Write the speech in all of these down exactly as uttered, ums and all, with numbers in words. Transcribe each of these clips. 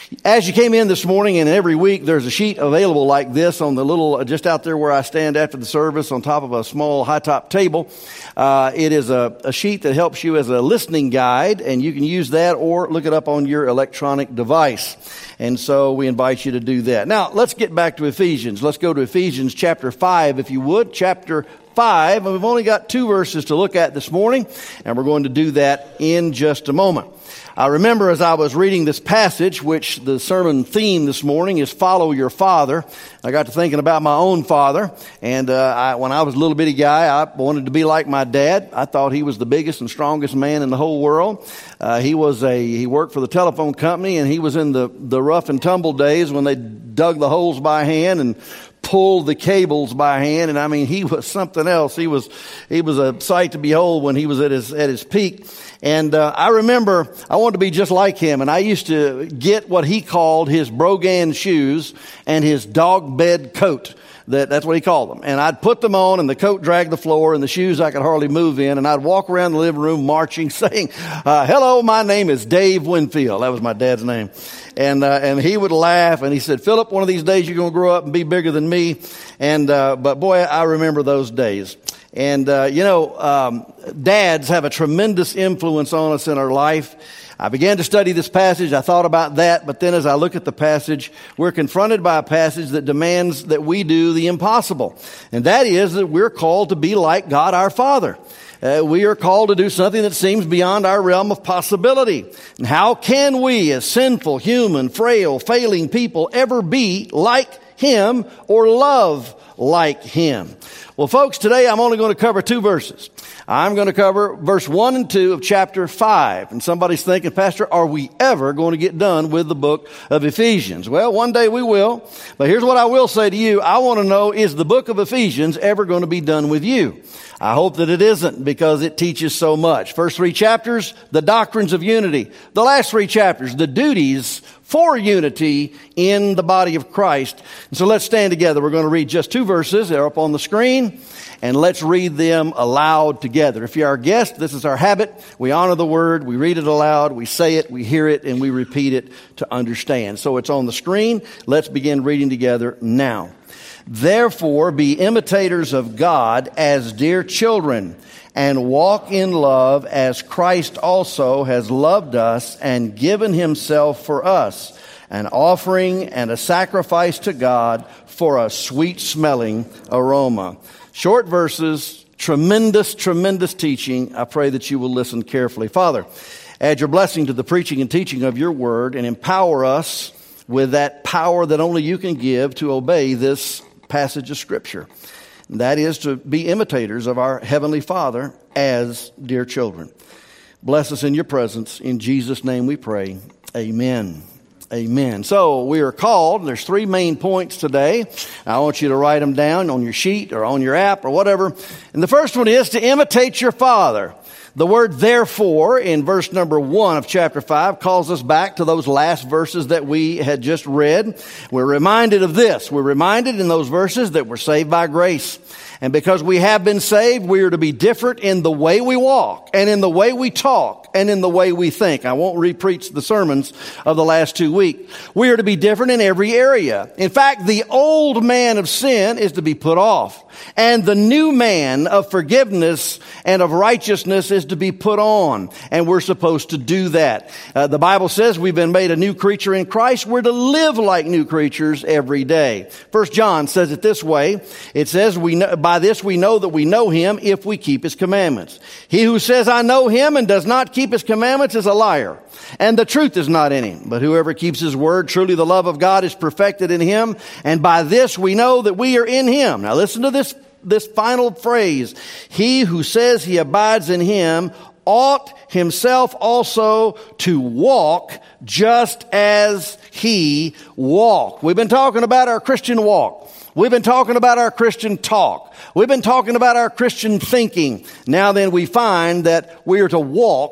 As you came in this morning, and every week there's a sheet available like this on the little, just out there where I stand after the service on top of a small high-top table. Uh, it is a, a sheet that helps you as a listening guide, and you can use that or look it up on your electronic device. And so we invite you to do that. Now, let's get back to Ephesians. Let's go to Ephesians chapter five, if you would. Chapter five, and we've only got two verses to look at this morning, and we're going to do that in just a moment. I remember as I was reading this passage, which the sermon theme this morning is Follow Your Father. I got to thinking about my own father, and uh, I, when I was a little bitty guy, I wanted to be like my dad. I thought he was the biggest and strongest man in the whole world. Uh, he was a he worked for the telephone company, and he was in the, the rough and tumble days when they dug the holes by hand and pulled the cables by hand, and I mean, he was something else. He was he was a sight to behold when he was at his at his peak. And uh, I remember I wanted to be just like him, and I used to get what he called his Brogan shoes and his dog bed coat. That, that's what he called them. And I'd put them on, and the coat dragged the floor, and the shoes I could hardly move in. And I'd walk around the living room marching, saying, uh, hello, my name is Dave Winfield. That was my dad's name. And uh, and he would laugh, and he said, Philip, one of these days you're going to grow up and be bigger than me. And uh, but boy, I remember those days. And, uh, you know, um, dads have a tremendous influence on us in our life. I began to study this passage. I thought about that. But then as I look at the passage, we're confronted by a passage that demands that we do the impossible. And that is that we're called to be like God our Father. Uh, we are called to do something that seems beyond our realm of possibility. And how can we, as sinful, human, frail, failing people, ever be like Him or love like Him? Well, folks, today I'm only going to cover two verses. I'm going to cover verse one and two of chapter five. And somebody's thinking, Pastor, are we ever going to get done with the book of Ephesians? Well, one day we will. But here's what I will say to you. I want to know, is the book of Ephesians ever going to be done with you? I hope that it isn't, because it teaches so much. First three chapters, the doctrines of unity. The last three chapters, the duties for unity in the body of Christ. And so let's stand together. We're going to read just two verses. They're up on the screen. And let's read them aloud together. If you're our guest, this is our habit. We honor the word. We read it aloud. We say it. We hear it. And we repeat it to understand. So it's on the screen. Let's begin reading together now. Therefore, be imitators of God as dear children, and walk in love as Christ also has loved us and given Himself for us, an offering and a sacrifice to God for a sweet-smelling aroma. Short verses, tremendous, tremendous teaching. I pray that you will listen carefully. Father, add your blessing to the preaching and teaching of your word, and empower us with that power that only you can give to obey this passage of Scripture. And that is to be imitators of our Heavenly Father as dear children. Bless us in your presence. In Jesus' name we pray. Amen. Amen. So we are called, there's three main points today. I want you to write them down on your sheet or on your app or whatever. And the first one is to imitate your Father. The word therefore in verse number one of chapter five calls us back to those last verses that we had just read. We're reminded of this. We're reminded in those verses that we're saved by grace. And because we have been saved, we are to be different in the way we walk and in the way we talk and in the way we think. I won't re-preach the sermons of the last two weeks. We are to be different in every area. In fact, the old man of sin is to be put off, and the new man of forgiveness and of righteousness is to be put on. And we're supposed to do that. Uh, the Bible says we've been made a new creature in Christ. We're to live like new creatures every day. First John says it this way. It says, "We know, by this we know that we know Him if we keep His commandments. He who says, I know Him, and does not keep His commandments is a liar, and the truth is not in him. But whoever keeps His word, truly the love of God is perfected in him. And by this we know that we are in Him." Now listen to this, this final phrase. He who says he abides in Him ought himself also to walk just as He walked. We've been talking about our Christian walk. We've been talking about our Christian talk. We've been talking about our Christian thinking. Now then, we find that we are to walk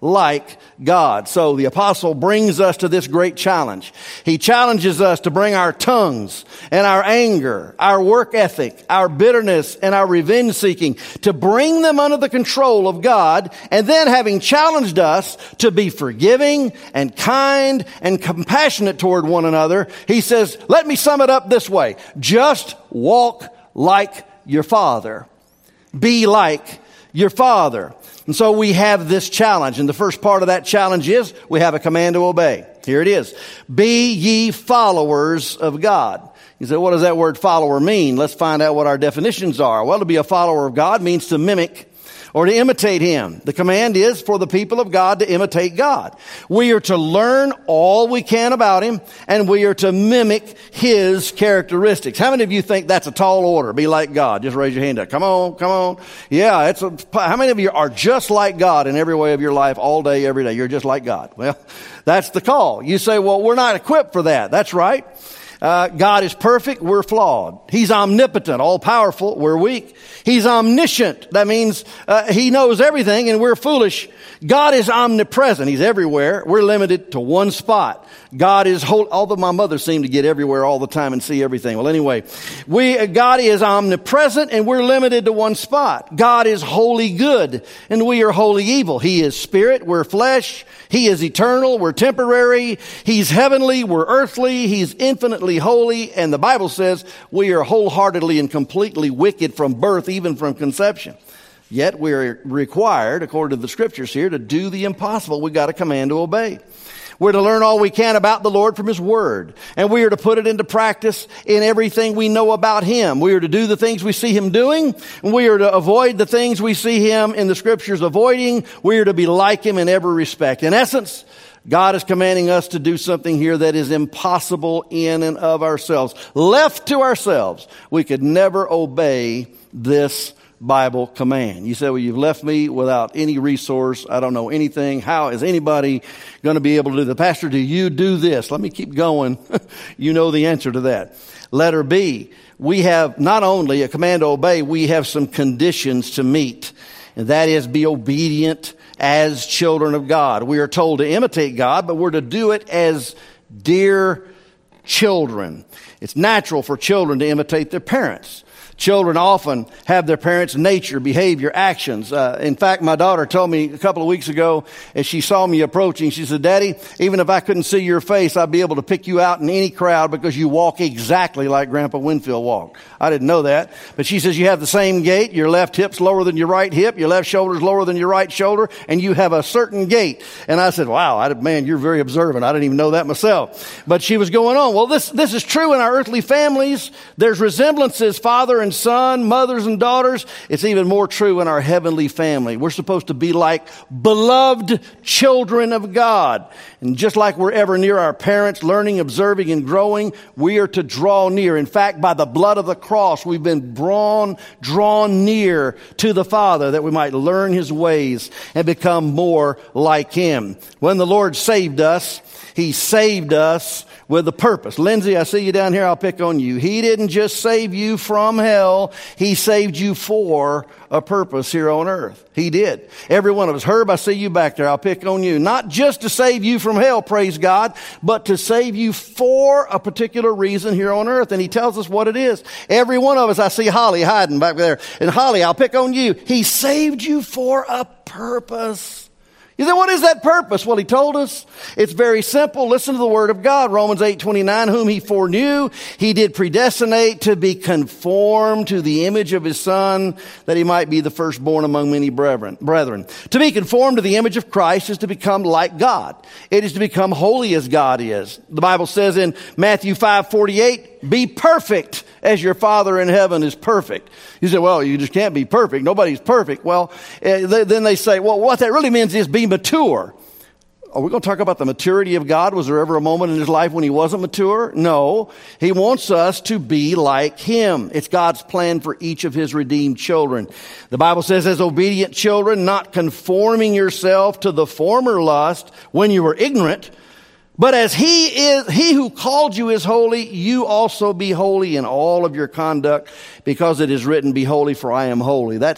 like God. So the apostle brings us to this great challenge. He challenges us to bring our tongues and our anger, our work ethic, our bitterness, and our revenge seeking, to bring them under the control of God, and then having challenged us to be forgiving and kind and compassionate toward one another, he says, let me sum it up this way. Just walk like your Father. Be like your Father. And so we have this challenge. And the first part of that challenge is we have a command to obey. Here it is. Be ye followers of God. You say, what does that word follower mean? Let's find out what our definitions are. Well, to be a follower of God means to mimic or to imitate Him. The command is for the people of God to imitate God. We are to learn all we can about Him, and we are to mimic His characteristics. How many of you think that's a tall order? Be like God. Just raise your hand up. Come on, come on. Yeah, it's a, how many of you are just like God in every way of your life, all day, every day? You're just like God. Well, that's the call. You say, well, we're not equipped for that. That's right. Uh, God is perfect, we're flawed. He's omnipotent, all-powerful, we're weak. He's omniscient, that means uh, He knows everything and we're foolish. God is omnipresent, He's everywhere. We're limited to one spot. God is whole, although my mother seemed to get everywhere all the time and see everything. Well, anyway, we, God is omnipresent and we're limited to one spot. God is wholly good and we are wholly evil. He is spirit, we're flesh. He is eternal, we're temporary. He's heavenly, we're earthly. He's infinitely holy. And the Bible says we are wholeheartedly and completely wicked from birth, even from conception. Yet we are required, according to the scriptures here, to do the impossible. We've got a command to obey. We're to learn all we can about the Lord from His Word. And we are to put it into practice in everything we know about Him. We are to do the things we see Him doing. And we are to avoid the things we see Him in the Scriptures avoiding. We are to be like Him in every respect. In essence, God is commanding us to do something here that is impossible in and of ourselves. Left to ourselves, we could never obey this Bible command. You say, well, you've left me without any resource. I don't know anything. How is anybody going to be able to do that? Pastor, do you do this? Let me keep going. You know the answer to that. Letter B, we have not only a command to obey, we have some conditions to meet. And that is be obedient as children of God. We are told to imitate God, but we're to do it as dear children. It's natural for children to imitate their parents. Children often have their parents' nature, behavior, actions. Uh, in fact, my daughter told me a couple of weeks ago, as she saw me approaching, she said, Daddy, even if I couldn't see your face, I'd be able to pick you out in any crowd because you walk exactly like Grandpa Winfield walked. I didn't know that. But she says you have the same gait. Your left hip's lower than your right hip. Your left shoulder's lower than your right shoulder. And you have a certain gait. And I said, wow, I, man, you're very observant. I didn't even know that myself. But she was going on. Well, this, this is true in our earthly families. There's resemblances, father and son, mothers and daughters. It's even more true in our heavenly family. We're supposed to be like beloved children of God. And just like we're ever near our parents, learning, observing, and growing, we are to draw near. In fact, by the blood of the cross, we've been drawn, drawn near to the Father that we might learn His ways and become more like Him. When the Lord saved us, He saved us with a purpose. Lindsay, I see you down here. I'll pick on you. He didn't just save you from hell. He saved you for a purpose here on earth. He did. Every one of us. Herb, I see you back there. I'll pick on you. Not just to save you from hell, praise God, but to save you for a particular reason here on earth. And He tells us what it is. Every one of us. I see Holly hiding back there. And Holly, I'll pick on you. He saved you for a purpose. You say, what is that purpose? Well, He told us. It's very simple. Listen to the Word of God. Romans eight twenty-nine, whom He foreknew, He did predestinate to be conformed to the image of His Son, that He might be the firstborn among many brethren. Brethren. To be conformed to the image of Christ is to become like God. It is to become holy as God is. The Bible says in Matthew five forty-eight, be perfect as your Father in heaven is perfect. You say, well, you just can't be perfect. Nobody's perfect. Well, uh, they, then they say, well, what that really means is be mature. Are we going to talk about the maturity of God? Was there ever a moment in His life when He wasn't mature? No. He wants us to be like Him. It's God's plan for each of His redeemed children. The Bible says, as obedient children, not conforming yourself to the former lust when you were ignorant, but as he is, he who called you is holy, you also be holy in all of your conduct, because it is written, be holy, for I am holy. That's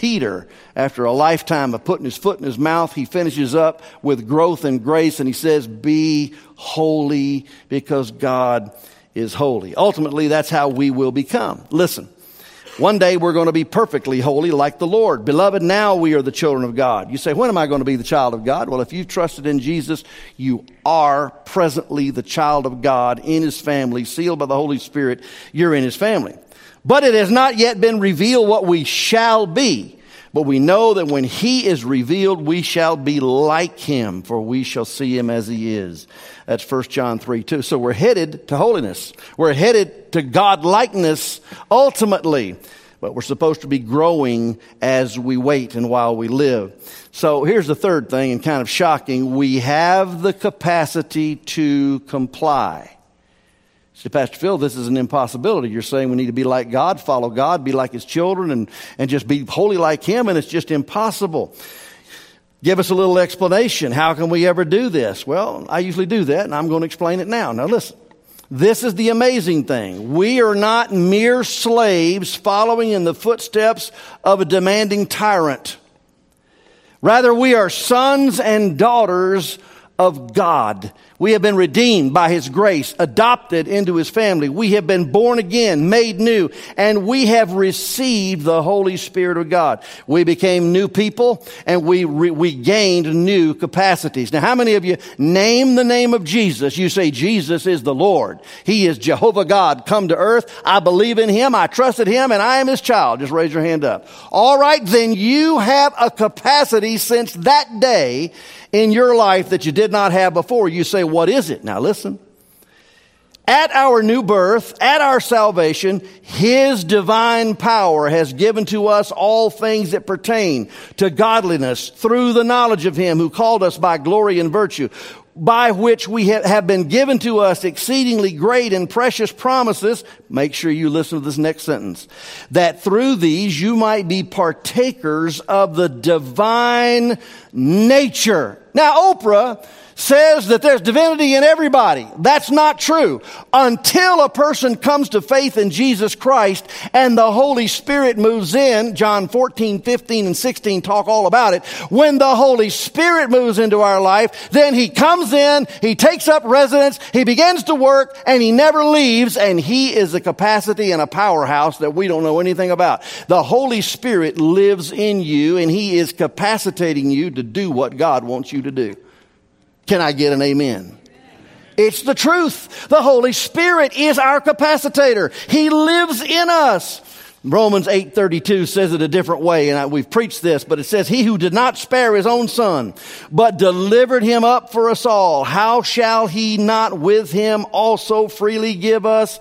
Peter, after a lifetime of putting his foot in his mouth, he finishes up with growth and grace, and he says, be holy because God is holy. Ultimately, that's how we will become. Listen, one day we're going to be perfectly holy like the Lord. Beloved, now we are the children of God. You say, when am I going to be the child of God? Well, if you've trusted in Jesus, you are presently the child of God in his family, sealed by the Holy Spirit. You're in his family. But it has not yet been revealed what we shall be. But we know that when he is revealed, we shall be like him, for we shall see him as he is. That's First John three two. So we're headed to holiness. We're headed to God-likeness ultimately. But we're supposed to be growing as we wait and while we live. So here's the third thing, and kind of shocking. We have the capacity to comply. Say, Pastor Phil, this is an impossibility. You're saying we need to be like God, follow God, be like his children, and, and just be holy like him, and it's just impossible. Give us a little explanation. How can we ever do this? Well, I usually do that, and I'm going to explain it now. Now listen, this is the amazing thing. We are not mere slaves following in the footsteps of a demanding tyrant. Rather, we are sons and daughters of God. We have been redeemed by his grace, adopted into his family. We have been born again, made new, and we have received the Holy Spirit of God. We became new people, and we re- we gained new capacities. Now, how many of you name the name of Jesus? You say, Jesus is the Lord. He is Jehovah God come to earth. I believe in him. I trusted him, and I am his child. Just raise your hand up. All right, then you have a capacity since that day in your life that you did not have before. You say, what is it? Now listen. At our new birth, at our salvation, his divine power has given to us all things that pertain to godliness through the knowledge of him who called us by glory and virtue, by which we have been given to us exceedingly great and precious promises. Make sure you listen to this next sentence. That through these you might be partakers of the divine nature. Now, Oprah says that there's divinity in everybody. That's not true. Until a person comes to faith in Jesus Christ and the Holy Spirit moves in, John fourteen, fifteen, and sixteen talk all about it. When the Holy Spirit moves into our life, then he comes in, he takes up residence, he begins to work, and he never leaves, and he is a capacity and a powerhouse that we don't know anything about. The Holy Spirit lives in you, and he is capacitating you to do what God wants you to do. Can I get an amen? It's the truth. The Holy Spirit is our capacitator. He lives in us. Romans eight thirty-two says it a different way, and I, we've preached this, but it says, he who did not spare his own son, but delivered him up for us all, how shall he not with him also freely give us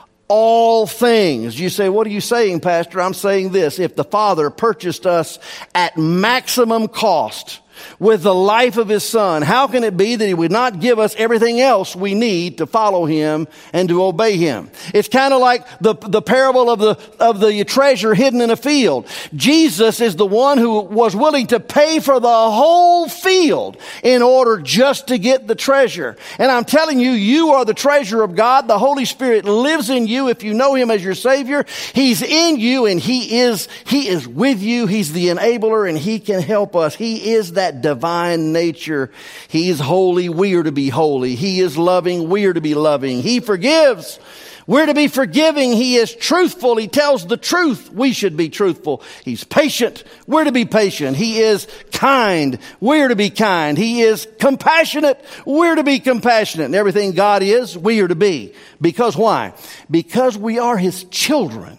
all things? You say, what are you saying, Pastor? I'm saying this. If the Father purchased us at maximum cost with the life of his son, how can it be that he would not give us everything else we need to follow him and to obey him? It's kind of like the, the parable of the, of the treasure hidden in a field. Jesus is the one who was willing to pay for the whole field in order just to get the treasure. And I'm telling you, you are the treasure of God. The Holy Spirit lives in you if you know him as your Savior. He's in you, and he is, he is with you. He's the enabler, and he can help us. He is that divine nature. He is holy. We are to be holy. He is loving. We are to be loving. He forgives. We're to be forgiving. He is truthful. He tells the truth. We should be truthful. He's patient. We're to be patient. He is kind. We're to be kind. He is compassionate. We're to be compassionate. And everything God is, we are to be. Because why? Because we are his children.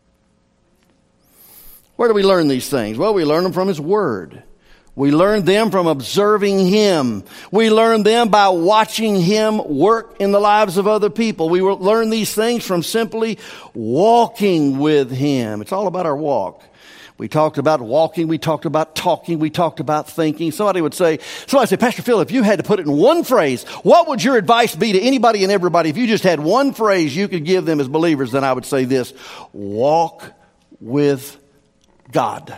Where do we learn these things? Well, we learn them from his word. We learn them from observing him. We learn them by watching him work in the lives of other people. We learn these things from simply walking with him. It's all about our walk. We talked about walking. We talked about talking. We talked about thinking. Somebody would say, somebody say, Pastor Phil, if you had to put it in one phrase, what would your advice be to anybody and everybody? If you just had one phrase you could give them as believers, then I would say this: walk with God.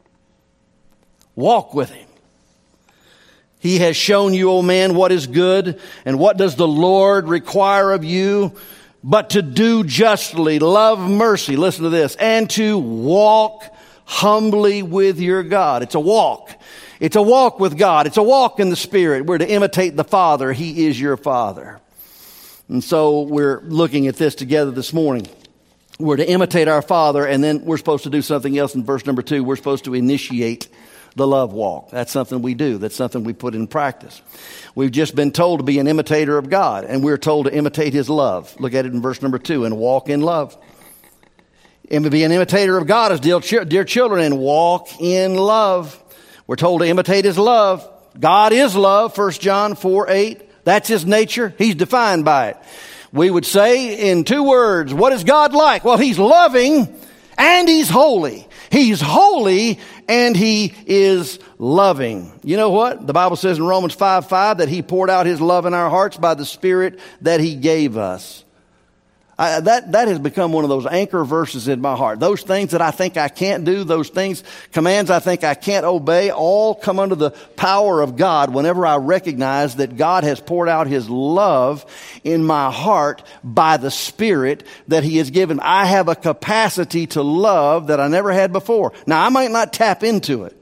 Walk with him. He has shown you, O man, what is good, and what does the Lord require of you, but to do justly, love mercy, listen to this, and to walk humbly with your God. It's a walk. It's a walk with God. It's a walk in the Spirit. We're to imitate the Father. He is your Father. And so we're looking at this together this morning. We're to imitate our Father, and then we're supposed to do something else in verse number two. We're supposed to initiate the love walk. That's something we do. That's something we put in practice. We've just been told to be an imitator of God, and we're told to imitate His love. Look at it in verse number two, and walk in love. And to be an imitator of God as dear, dear children, and walk in love. We're told to imitate His love. God is love, First John four eight. That's His nature. He's defined by it. We would say in two words, what is God like? Well, He's loving and He's holy. He's holy and He is loving. You know what? The Bible says in Romans five five that He poured out His love in our hearts by the Spirit that He gave us. I, that, that has become one of those anchor verses in my heart. Those things that I think I can't do, those things, commands I think I can't obey, all come under the power of God whenever I recognize that God has poured out His love in my heart by the Spirit that He has given. I have a capacity to love that I never had before. Now, I might not tap into it.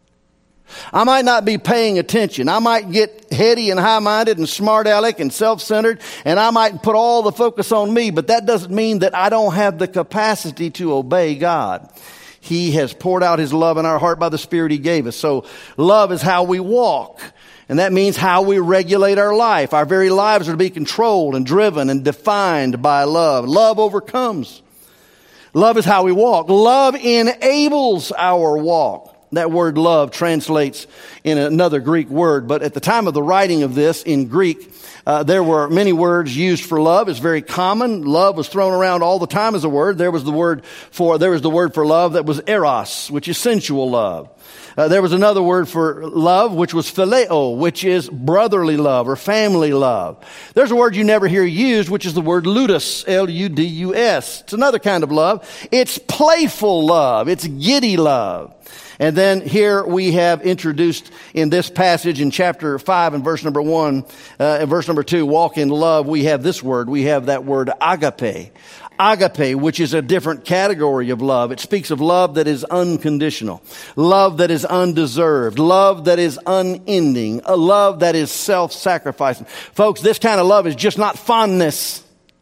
I might not be paying attention. I might get heady and high-minded and smart-aleck and self-centered, and I might put all the focus on me, but that doesn't mean that I don't have the capacity to obey God. He has poured out His love in our heart by the Spirit He gave us. So love is how we walk, and that means how we regulate our life. Our very lives are to be controlled and driven and defined by love. Love overcomes. Love is how we walk. Love enables our walk. That word love translates in another Greek word, but at the time of the writing of this in Greek, uh, there were many words used for love. It's very common. Love was thrown around all the time as a word. There was the word for there was the word for love that was eros, which is sensual love. Uh, there was another word for love, which was phileo, which is brotherly love or family love. There's a word you never hear used, which is the word ludus, L U D U S. It's another kind of love. It's playful love. It's giddy love. And then here we have introduced in this passage in chapter five and verse number one, uh, and verse number two, walk in love. We have this word. We have that word agape. Agape, which is a different category of love. It speaks of love that is unconditional, love that is undeserved, love that is unending, a love that is self-sacrificing. Folks, this kind of love is just not fondness.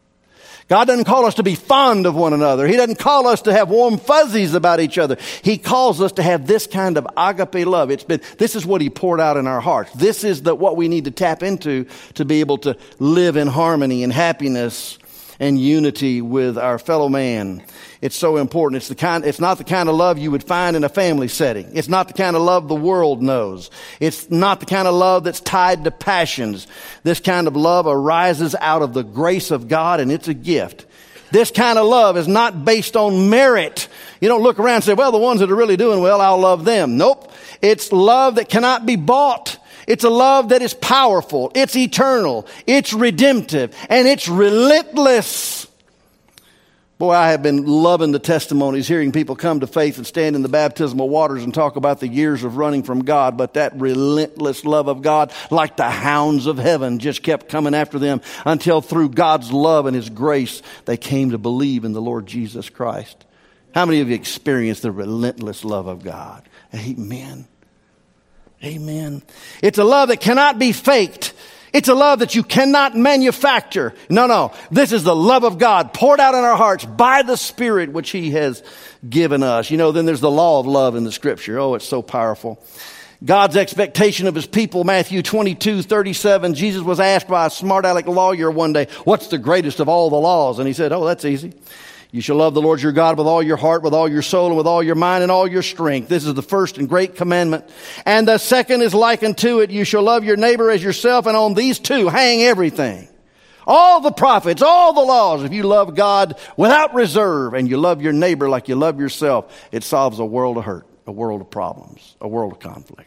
God doesn't call us to be fond of one another. He doesn't call us to have warm fuzzies about each other. He calls us to have this kind of agape love. It's been, this is what He poured out in our hearts. This is the, what we need to tap into to be able to live in harmony and happiness and unity with our fellow man. It's so important. It's the kind, it's not the kind of love you would find in a family setting. It's not the kind of love the world knows. It's not the kind of love that's tied to passions. This kind of love arises out of the grace of God, and it's a gift. This kind of love is not based on merit. You don't look around and say, well, the ones that are really doing well, I'll love them. Nope. It's love that cannot be bought. It's a love that is powerful. It's eternal. It's redemptive. And it's relentless. Boy, I have been loving the testimonies, hearing people come to faith and stand in the baptismal waters and talk about the years of running from God. But that relentless love of God, like the hounds of heaven, just kept coming after them until through God's love and His grace, they came to believe in the Lord Jesus Christ. How many of you experienced the relentless love of God? Amen. Amen. It's a love that cannot be faked. It's a love that you cannot manufacture. No, no. This is the love of God poured out in our hearts by the Spirit which He has given us. You know, then there's the law of love in the Scripture. Oh, it's so powerful. God's expectation of His people, Matthew twenty-two thirty-seven. Jesus was asked by a smart-aleck lawyer one day, what's the greatest of all the laws? And He said, oh, that's easy. You shall love the Lord your God with all your heart, with all your soul, and with all your mind, and all your strength. This is the first and great commandment. And the second is like unto it. You shall love your neighbor as yourself, and on these two hang everything. All the prophets, all the laws. If you love God without reserve, and you love your neighbor like you love yourself, it solves a world of hurt, a world of problems, a world of conflict.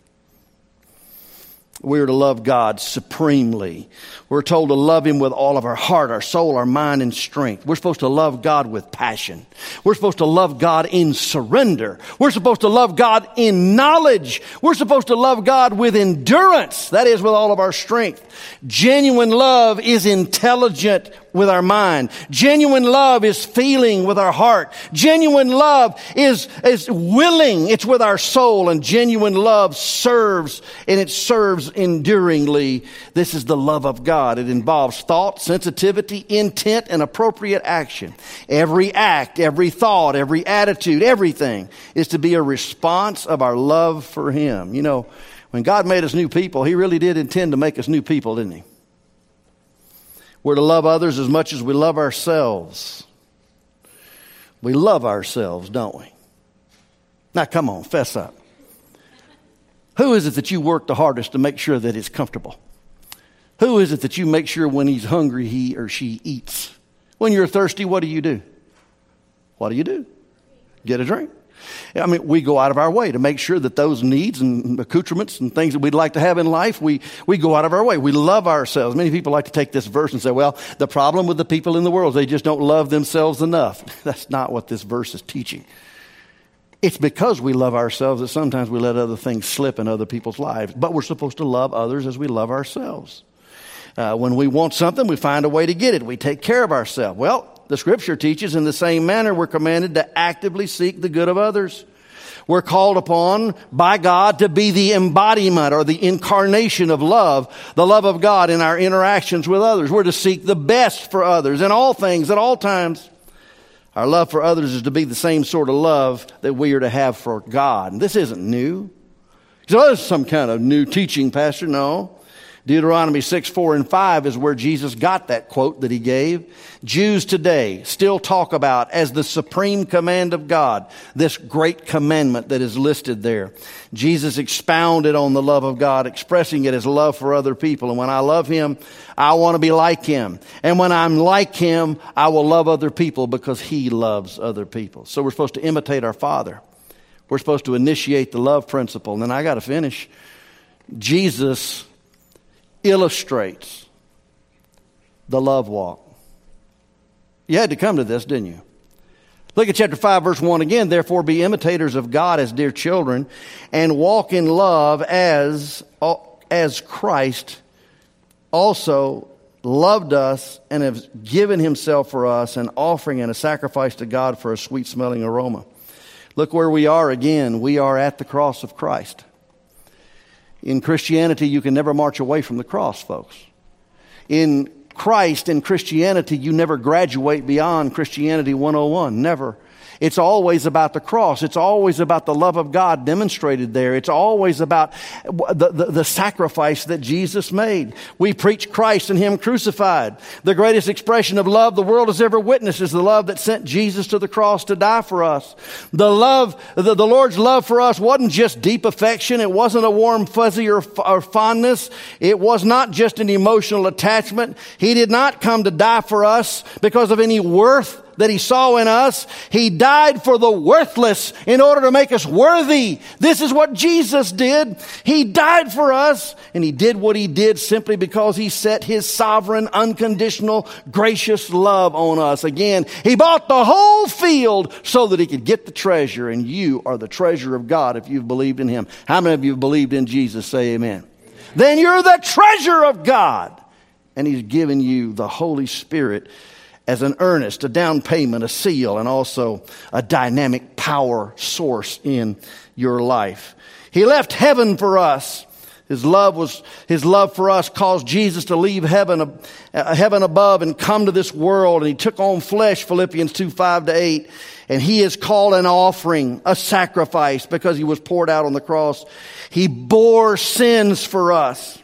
We are to love God supremely. We're told to love Him with all of our heart, our soul, our mind, and strength. We're supposed to love God with passion. We're supposed to love God in surrender. We're supposed to love God in knowledge. We're supposed to love God with endurance. That is, with all of our strength. Genuine love is intelligent with our mind. Genuine love is feeling with our heart. Genuine love is, is willing. It's with our soul. And genuine love serves, and it serves enduringly. This is the love of God. It involves thought, sensitivity, intent, and appropriate action. Every act, every thought, every attitude, everything is to be a response of our love for Him. You know, when God made us new people, He really did intend to make us new people, didn't He? We're to love others as much as we love ourselves. We love ourselves, don't we? Now, come on, fess up. Who is it that you work the hardest to make sure that it's comfortable? Who is it that you make sure when he's hungry, he or she eats? When you're thirsty, what do you do? What do you do? Get a drink. I mean, we go out of our way to make sure that those needs and accoutrements and things that we'd like to have in life, we, we go out of our way. We love ourselves. Many people like to take this verse and say, well, the problem with the people in the world is they just don't love themselves enough. That's not what this verse is teaching. It's because we love ourselves that sometimes we let other things slip in other people's lives. But we're supposed to love others as we love ourselves. Uh, when we want something, we find a way to get it. We take care of ourselves. Well, the Scripture teaches in the same manner we're commanded to actively seek the good of others. We're called upon by God to be the embodiment or the incarnation of love, the love of God in our interactions with others. We're to seek the best for others in all things, at all times. Our love for others is to be the same sort of love that we are to have for God. And this isn't new. So there's some kind of new teaching, Pastor. No. Deuteronomy six, four, and five is where Jesus got that quote that he gave. Jews today still talk about as the supreme command of God, this great commandment that is listed there. Jesus expounded on the love of God, expressing it as love for other people. And when I love Him, I want to be like Him. And when I'm like Him, I will love other people because He loves other people. So we're supposed to imitate our Father. We're supposed to initiate the love principle. And then I got to finish. Jesus illustrates the love walk. You had to come to this, didn't you? Look at chapter five, verse one again. Therefore, be imitators of God as dear children, and walk in love as, as Christ also loved us and has given Himself for us, an offering and a sacrifice to God for a sweet-smelling aroma. Look where we are again. We are at the cross of Christ. In Christianity, you can never march away from the cross, folks. In Christ, in Christianity, you never graduate beyond Christianity one oh one. Never. It's always about the cross. It's always about the love of God demonstrated there. It's always about the, the, the sacrifice that Jesus made. We preach Christ and Him crucified. The greatest expression of love the world has ever witnessed is the love that sent Jesus to the cross to die for us. The love, the, the Lord's love for us wasn't just deep affection. It wasn't a warm fuzzy or, or fondness. It was not just an emotional attachment. He did not come to die for us because of any worth that He saw in us. He died for the worthless in order to make us worthy. This is what Jesus did. He died for us, and He did what He did simply because He set His sovereign, unconditional, gracious love on us. Again, He bought the whole field so that He could get the treasure, and you are the treasure of God if you've believed in Him. How many of you have believed in Jesus? Say amen. Amen. Then you're the treasure of God, and He's given you the Holy Spirit as an earnest, a down payment, a seal, and also a dynamic power source in your life. He left heaven for us. His love was, His love for us caused Jesus to leave heaven, uh, heaven above and come to this world. And He took on flesh, Philippians two, five to eight. And He is called an offering, a sacrifice, because He was poured out on the cross. He bore sins for us.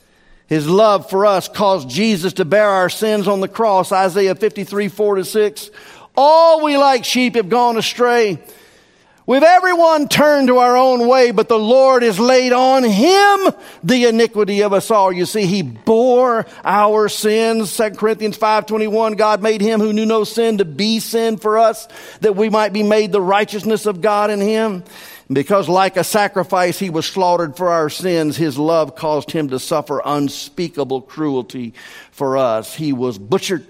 His love for us caused Jesus to bear our sins on the cross. Isaiah fifty-three, four to six. All we like sheep have gone astray. We've everyone turned to our own way, but the Lord has laid on Him the iniquity of us all. You see, He bore our sins. Second Corinthians five twenty-one, God made Him who knew no sin to be sin for us, that we might be made the righteousness of God in Him. Because like a sacrifice, He was slaughtered for our sins, His love caused Him to suffer unspeakable cruelty for us. He was butchered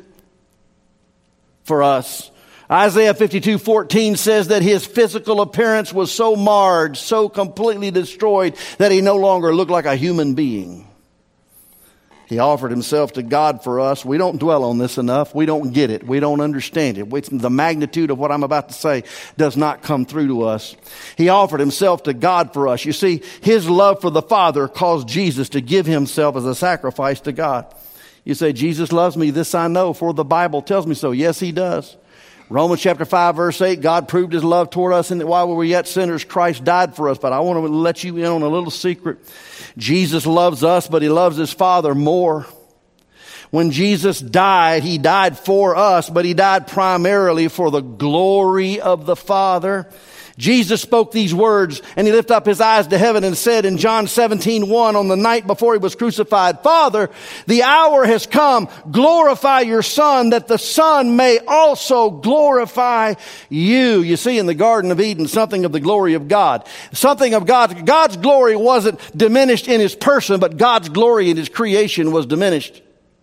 for us. Isaiah fifty-two, fourteen says that His physical appearance was so marred, so completely destroyed, that He no longer looked like a human being. He offered himself to God for us. We don't dwell on this enough. We don't get it. We don't understand it. The magnitude of what I'm about to say does not come through to us. He offered himself to God for us. You see, his love for the Father caused Jesus to give himself as a sacrifice to God. You say, Jesus loves me. This I know, for the Bible tells me so. Yes, he does. Romans chapter five, verse eight, God proved his love toward us in that while we were yet sinners, Christ died for us. But I want to let you in on a little secret. Jesus loves us, but he loves his Father more. When Jesus died, he died for us, but he died primarily for the glory of the Father. Jesus spoke these words, and he lifted up his eyes to heaven and said in John seventeen one, on the night before he was crucified, Father, the hour has come. Glorify your Son, that the Son may also glorify you. You see, in the Garden of Eden, something of the glory of God. Something of God. God's glory wasn't diminished in his person, but God's glory in his creation was diminished.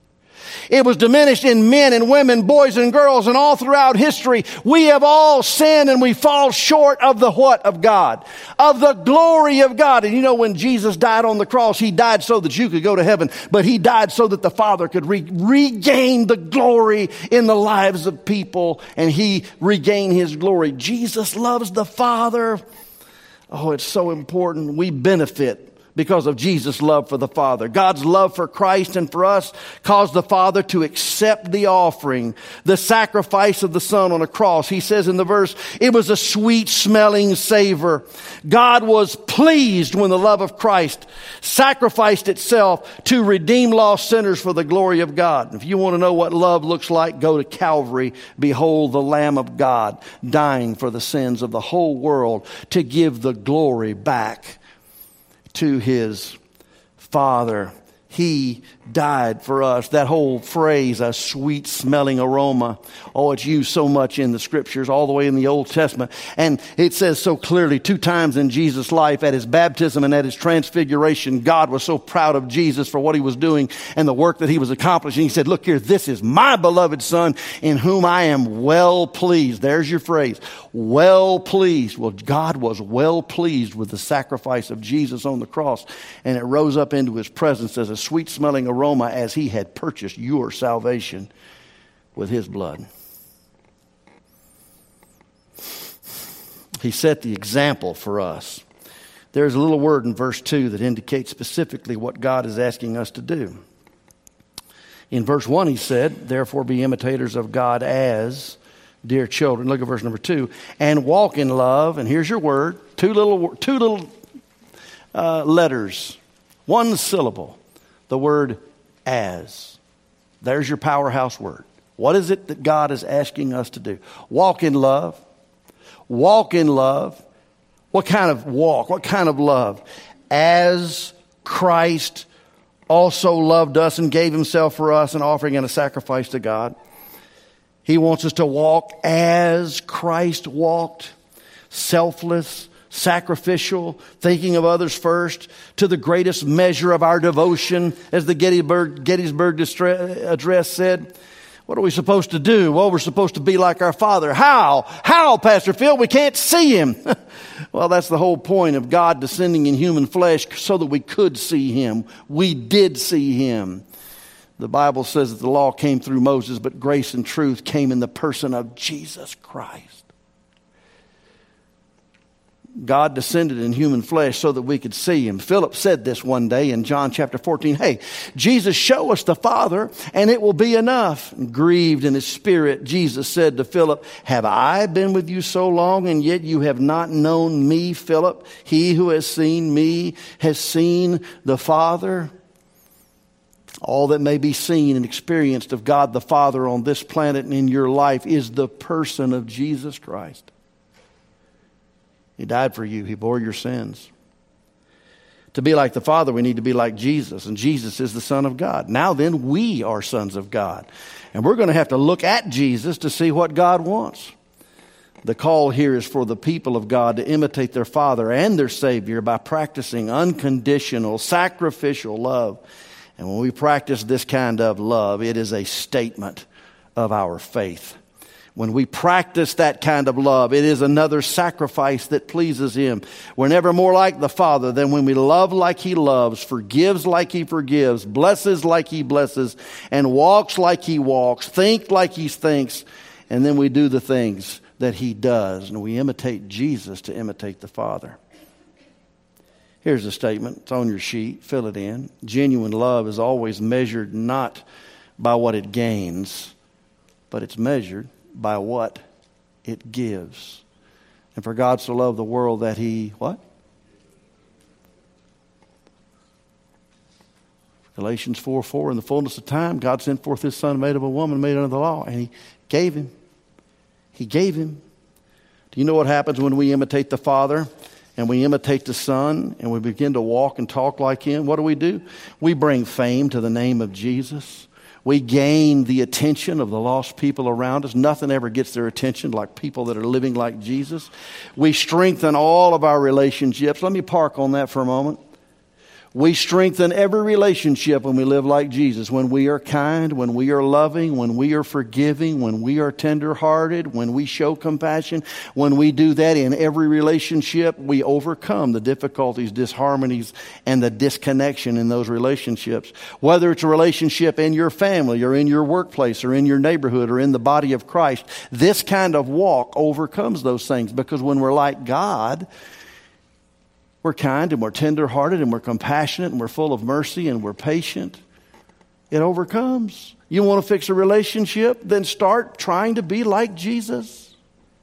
It was diminished in men and women, boys and girls, and all throughout history. We have all sinned and we fall short of the what of God? Of the glory of God. And you know, when Jesus died on the cross, he died so that you could go to heaven, but he died so that the Father could re- regain the glory in the lives of people, and he regained his glory. Jesus loves the Father. Oh, it's so important. We benefit because of Jesus' love for the Father. God's love for Christ and for us caused the Father to accept the offering, the sacrifice of the Son on a cross. He says in the verse, it was a sweet smelling savor. God was pleased when the love of Christ sacrificed itself to redeem lost sinners for the glory of God. If you want to know what love looks like, go to Calvary. Behold the Lamb of God dying for the sins of the whole world to give the glory back to his Father. He died for us. That whole phrase, a sweet smelling aroma. Oh, it's used so much in the scriptures, all the way in the Old Testament. And it says so clearly two times in Jesus' life, at his baptism and at his transfiguration, God was so proud of Jesus for what he was doing and the work that he was accomplishing. He said, look here, this is my beloved Son in whom I am well pleased. There's your phrase, well pleased. Well, God was well pleased with the sacrifice of Jesus on the cross, and it rose up into his presence as a sweet smelling aroma as he had purchased your salvation with his blood. He set the example for us. There's a little word in verse two that indicates specifically what God is asking us to do. In verse one, he said, therefore be imitators of God as dear children. Look at verse number two. And walk in love. And here's your word. Two little, two little uh, letters. One syllable. The word as. There's your powerhouse word. What is it that God is asking us to do? Walk in love. Walk in love. What kind of walk? What kind of love? As Christ also loved us and gave himself for us, an offering and a sacrifice to God. He wants us to walk as Christ walked. Selfless, sacrificial, thinking of others first, to the greatest measure of our devotion, as the Gettysburg, Gettysburg Address said. What are we supposed to do? Well, we're supposed to be like our Father. How? How, Pastor Phil? We can't see him. Well, that's the whole point of God descending in human flesh so that we could see him. We did see him. The Bible says that the law came through Moses, but grace and truth came in the person of Jesus Christ. God descended in human flesh so that we could see him. Philip said this one day in John chapter fourteen. Hey, Jesus, show us the Father and it will be enough. And grieved in his spirit, Jesus said to Philip, have I been with you so long and yet you have not known me, Philip? He who has seen me has seen the Father. All that may be seen and experienced of God the Father on this planet and in your life is the person of Jesus Christ. He died for you. He bore your sins. To be like the Father, we need to be like Jesus. And Jesus is the Son of God. Now then, we are sons of God. And we're going to have to look at Jesus to see what God wants. The call here is for the people of God to imitate their Father and their Savior by practicing unconditional, sacrificial love. And when we practice this kind of love, it is a statement of our faith. When we practice that kind of love, it is another sacrifice that pleases Him. We're never more like the Father than when we love like He loves, forgives like He forgives, blesses like He blesses, and walks like He walks, think like He thinks, and then we do the things that He does. And we imitate Jesus to imitate the Father. Here's a statement. It's on your sheet. Fill it in. Genuine love is always measured not by what it gains, but it's measured by what it gives. And for God so loved the world that He, what? Galatians four four, in the fullness of time, God sent forth His Son, made of a woman, made under the law, and He gave Him. He gave Him. Do you know what happens when we imitate the Father and we imitate the Son and we begin to walk and talk like Him? What do we do? We bring fame to the name of Jesus. We gain the attention of the lost people around us. Nothing ever gets their attention like people that are living like Jesus. We strengthen all of our relationships. Let me park on that for a moment. We strengthen every relationship when we live like Jesus. When we are kind, when we are loving, when we are forgiving, when we are tenderhearted, when we show compassion, when we do that in every relationship, we overcome the difficulties, disharmonies, and the disconnection in those relationships. Whether it's a relationship in your family or in your workplace or in your neighborhood or in the body of Christ, this kind of walk overcomes those things, because when we're like God, we're kind and we're tenderhearted and we're compassionate and we're full of mercy and we're patient. It overcomes. You want to fix a relationship? Then start trying to be like Jesus.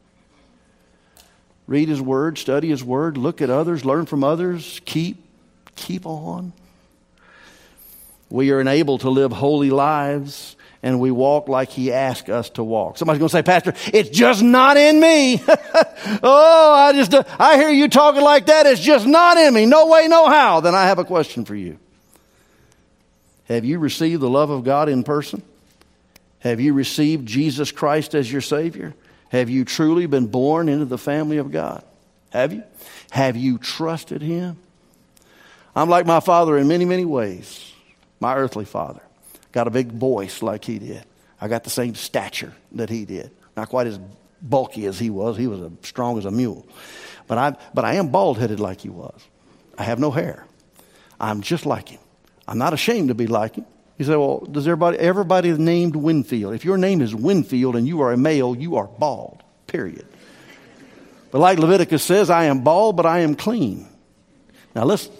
Read His Word, study His Word, look at others, learn from others. Keep, keep on. We are enabled to live holy lives, and we walk like He asked us to walk. Somebody's going to say, Pastor, it's just not in me. oh, I just, uh, I hear you talking like that. It's just not in me. No way, no how. Then I have a question for you. Have you received the love of God in person? Have you received Jesus Christ as your Savior? Have you truly been born into the family of God? Have you? Have you trusted Him? I'm like my father in many, many ways. My earthly father. Got a big voice like he did. I got the same stature that he did. Not quite as bulky as he was. He was as strong as a mule. But I, but I am bald-headed like he was. I have no hair. I'm just like him. I'm not ashamed to be like him. You say, well, does everybody, everybody named Winfield? If your name is Winfield and you are a male, you are bald, period. But like Leviticus says, I am bald, but I am clean. Now listen.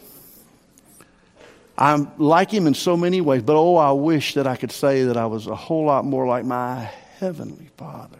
I'm like Him in so many ways, but oh, I wish that I could say that I was a whole lot more like my Heavenly Father.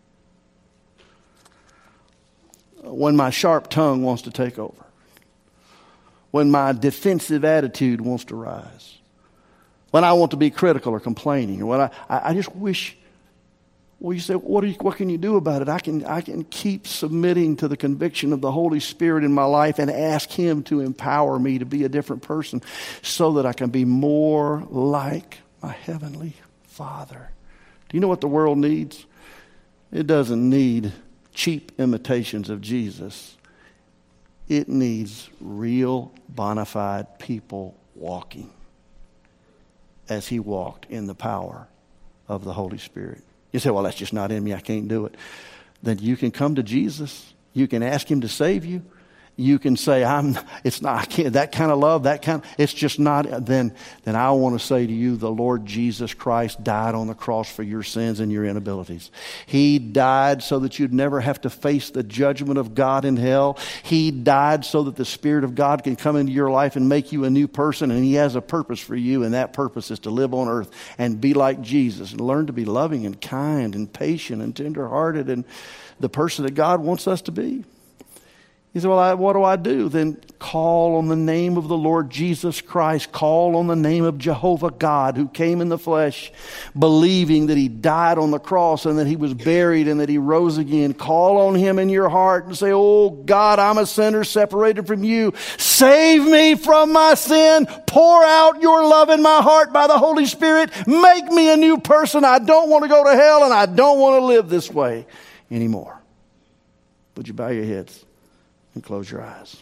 When my sharp tongue wants to take over, when my defensive attitude wants to rise, when I want to be critical or complaining, or when I, I just wish. Well, you say, what, do you, what can you do about it? I can, I can keep submitting to the conviction of the Holy Spirit in my life and ask Him to empower me to be a different person so that I can be more like my Heavenly Father. Do you know what the world needs? It doesn't need cheap imitations of Jesus. It needs real, bona fide people walking as He walked in the power of the Holy Spirit. You say, well, that's just not in me. I can't do it. Then you can come to Jesus. You can ask Him to save you. You can say, I'm, it's not, I can't, that kind of love, that kind, it's just not, then, then I want to say to you, the Lord Jesus Christ died on the cross for your sins and your inabilities. He died so that you'd never have to face the judgment of God in hell. He died so that the Spirit of God can come into your life and make you a new person, and He has a purpose for you, and that purpose is to live on earth and be like Jesus and learn to be loving and kind and patient and tenderhearted and the person that God wants us to be. He said, well, I, what do I do? Then call on the name of the Lord Jesus Christ. Call on the name of Jehovah God, who came in the flesh, believing that He died on the cross and that He was buried and that He rose again. Call on Him in your heart and say, oh God, I'm a sinner separated from You. Save me from my sin. Pour out Your love in my heart by the Holy Spirit. Make me a new person. I don't want to go to hell, and I don't want to live this way anymore. Would you bow your heads and close your eyes?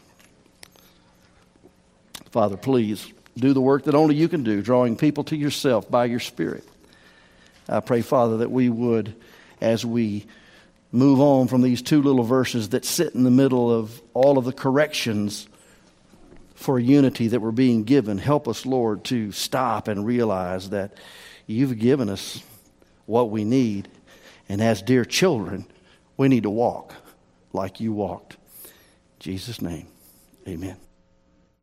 Father, please do the work that only You can do, drawing people to Yourself by Your Spirit. I pray, Father, that we would, as we move on from these two little verses that sit in the middle of all of the corrections for unity that we're being given. Help us, Lord, to stop and realize that you've given us what we need. And as dear children, we need to walk like you walked. In Jesus' name, amen.